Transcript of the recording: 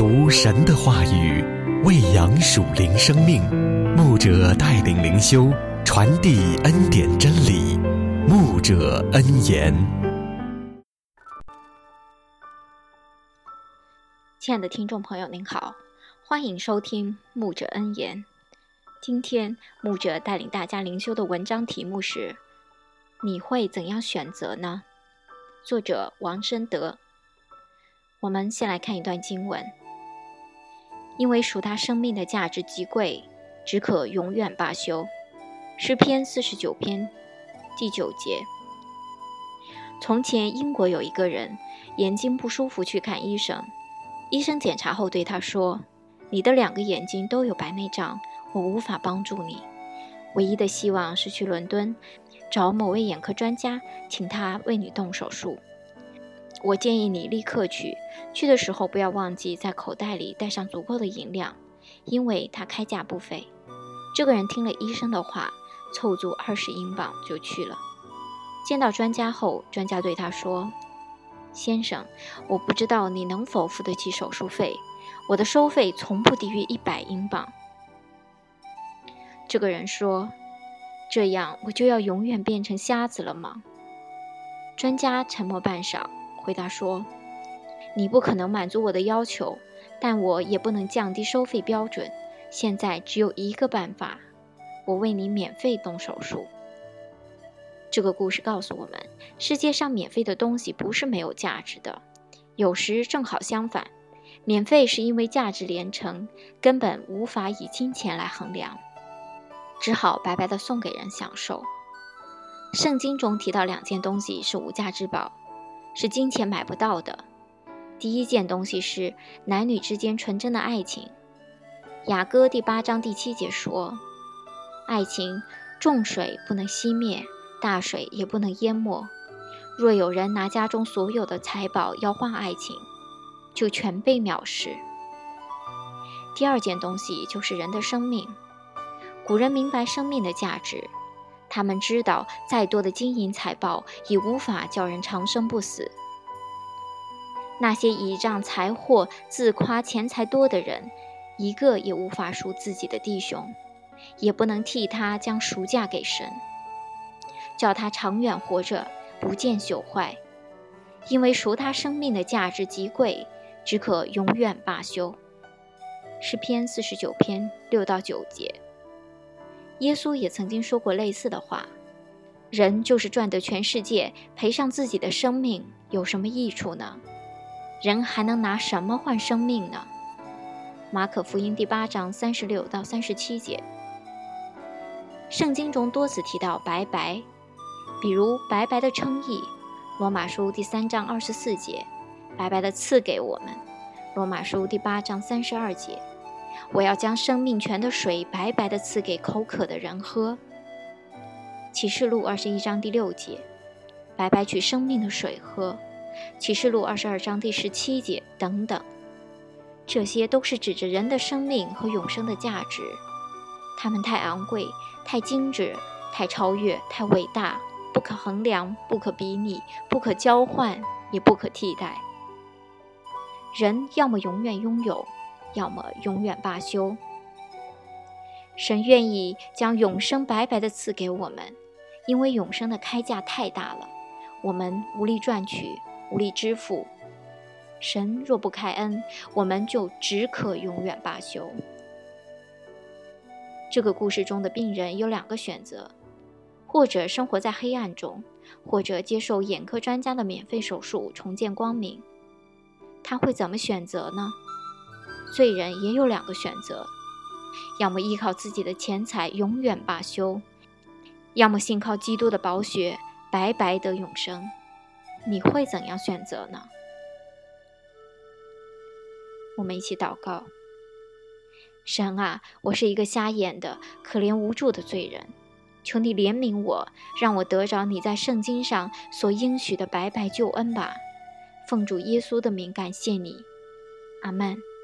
读神的话语，喂养属灵生命。牧者带领灵修，传递恩典真理。牧者恩言。 亲爱的听众朋友您好，欢迎收听牧者恩言。今天牧者带领大家灵修的文章题目是：你会怎样选择呢？作者王申德。我们先来看一段经文。因为属他生命的价值极贵，只可永远罢休。诗篇49篇第9节。从前英国有一个人眼睛不舒服去看医生，医生检查后对他说，你的2个眼睛都有白内障，我无法帮助你，唯一的希望是去伦敦找某位眼科专家，请他为你动手术。我建议你立刻去的时候不要忘记在口袋里带上足够的银两，因为他开价不菲。这个人听了医生的话，凑足20英镑就去了。见到专家后，专家对他说，先生，我不知道你能否付得起手术费，我的收费从不低于100英镑。这个人说，这样我就要永远变成瞎子了吗？专家沉默半晌，回答说，你不可能满足我的要求，但我也不能降低收费标准。现在只有一个办法，我为你免费动手术。这个故事告诉我们，世界上免费的东西不是没有价值的，有时正好相反，免费是因为价值连城，根本无法以金钱来衡量，只好白白地送给人享受。圣经中提到2件东西是无价之宝，是金钱买不到的。第一件东西是男女之间纯真的爱情。雅歌第8章第7节说，爱情重水不能熄灭，大水也不能淹没。若有人拿家中所有的财宝要换爱情，就全被藐视。第二件东西就是人的生命。古人明白生命的价值，他们知道再多的金银财宝也无法叫人长生不死。那些倚仗财货自夸钱财多的人，一个也无法赎自己的弟兄，也不能替他将赎价给神，叫他长远活着，不见朽坏。因为赎他生命的价值极贵，只可永远罢休。诗篇49篇6到9节。耶稣也曾经说过类似的话，人就是赚得全世界，赔上自己的生命，有什么益处呢？人还能拿什么换生命呢？马可福音第8章36到37节。圣经中多次提到白白，比如白白的称义，罗马书第3章24节，白白的赐给我们，罗马书第8章32节，我要将生命泉的水白白的赐给口渴的人喝，启示录21章第6节，白白取生命的水喝，启示录22章第17节等等。这些都是指着人的生命和永生的价值，它们太昂贵，太精致，太超越，太伟大，不可衡量，不可比拟，不可交换，也不可替代。人要么永远拥有，要么永远罢休。神愿意将永生白白地赐给我们，因为永生的开价太大了，我们无力赚取，无力支付。神若不开恩，我们就只可永远罢休。这个故事中的病人有2个选择，或者生活在黑暗中，或者接受眼科专家的免费手术重见光明。他会怎么选择呢？罪人也有2个选择，要么依靠自己的钱财永远罢休，要么信靠基督的宝血白白得永生。你会怎样选择呢？我们一起祷告。神啊，我是一个瞎眼的可怜无助的罪人，求你怜悯我，让我得着你在圣经上所应许的白白救恩吧。奉主耶稣的名感谢你，阿们。